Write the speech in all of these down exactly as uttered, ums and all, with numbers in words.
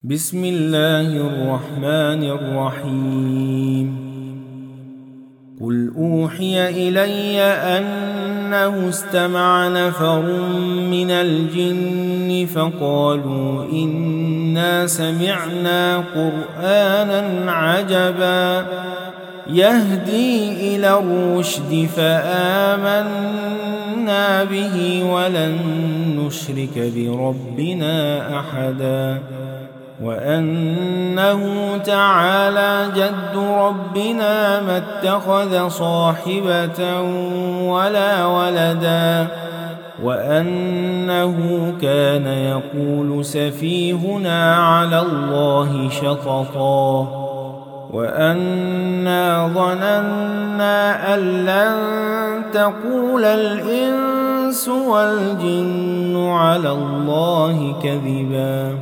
بسم الله الرحمن الرحيم قل أوحي إلي أنه استمع نفر من الجن فقالوا إنا سمعنا قرآنا عجبا يهدي إلى الرشد فآمنا به ولن نشرك بربنا أحدا وأنه تعالى جد ربنا ما اتخذ صاحبة ولا ولدا وأنه كان يقول سفيهنا على الله شططا وأنا ظننا أن لن تقول الإنس والجن على الله كذبا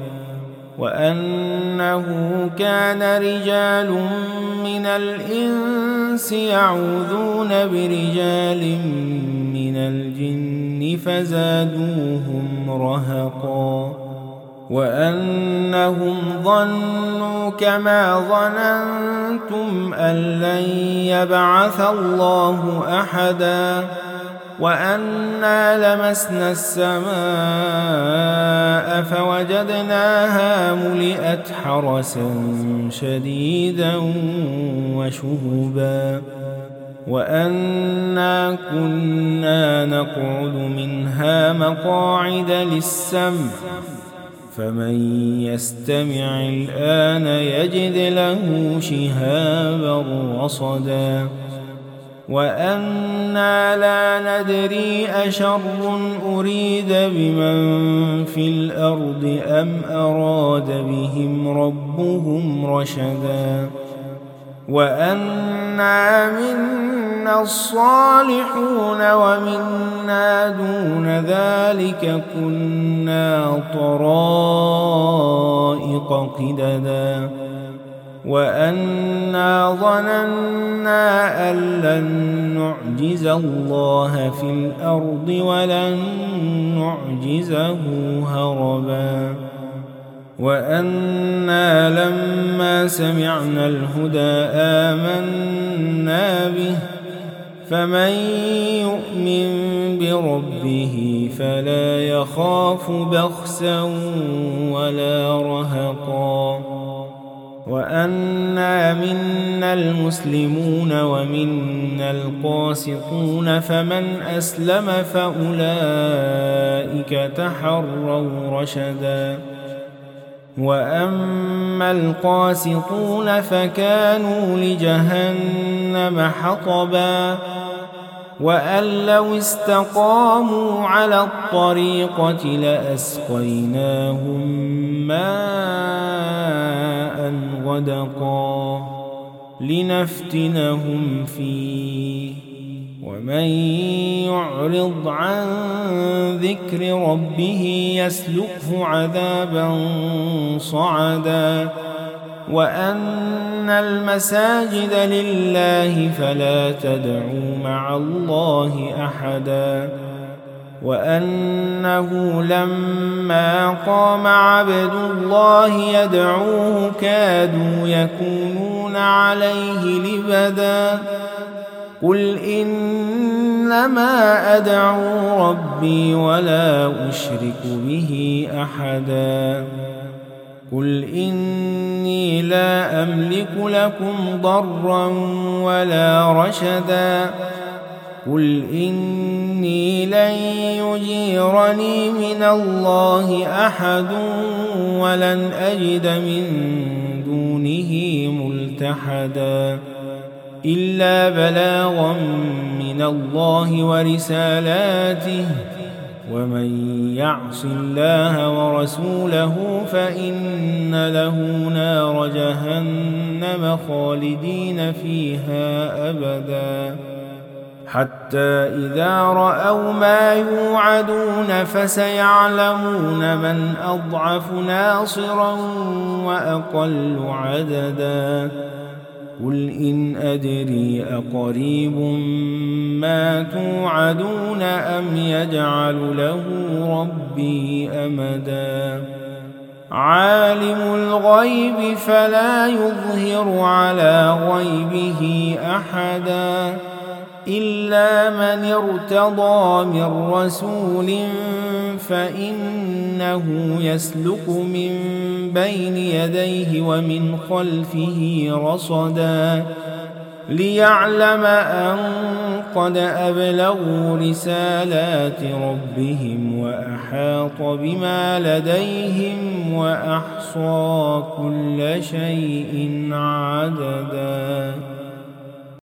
وأنه كان رجال من الإنس يعوذون برجال من الجن فزادوهم رهقا وأنهم ظنوا كما ظننتم أن لن يبعث الله أحدا وأنا لمسنا السماء فوجدناها ملئت حرسا شديدا وشهبا وأنا كنا نقعد منها مقاعد للسمع فمن يستمع الآن يجد له شهابا رصدا وأنا لا ندري أشر أريد بمن في الأرض أم أراد بهم ربهم رشدا وأنا منا الصالحون ومنا دون ذلك كنا طرائق قددا وأنا ظننا أن لن نعجز الله في الأرض ولن نعجزه هربا وأنا لما سمعنا الهدى آمنا به فمن يؤمن بربه فلا يخاف بخسا ولا رهقا وأنا منا المسلمون ومنا القاسطون فمن أسلم فأولئك تحروا رشدا وأما القاسطون فكانوا لجهنم حطبا وأن لو استقاموا على الطريقة لأسقيناهم ماء غدقا لنفتنهم فيه ومن يعرض عن ذكر ربه يسلكه عذابا صعدا وأن المساجد لله فلا تدعوا مع الله أحدا وأنه لما قام عبد الله يدعوه كادوا يكونون عليه لبدا قل إنما أدعو ربي ولا أشرك به أحدا قل إني لا أملك لكم ضرا ولا رشدا قل إني لن يجيرني من الله أحد ولن أجد من دونه ملتحدا إلا بلاغا من الله ورسالاته ومن يعص الله ورسوله فإن له نار جهنم خالدين فيها أبدا حتى إذا رأوا ما يوعدون فسيعلمون من أضعف ناصرا وأقل عددا قل إن أدري أقريب ما توعدون أم يجعل له ربي أمدا عالم الغيب فلا يظهر على غيبه أحدا إلا من ارتضى من رسول فإنه يسلك من بين يديه ومن خلفه رصدا ليعلم أن قد أبلغوا رسالات ربهم وأحاط بما لديهم وأحصى كل شيء عددا.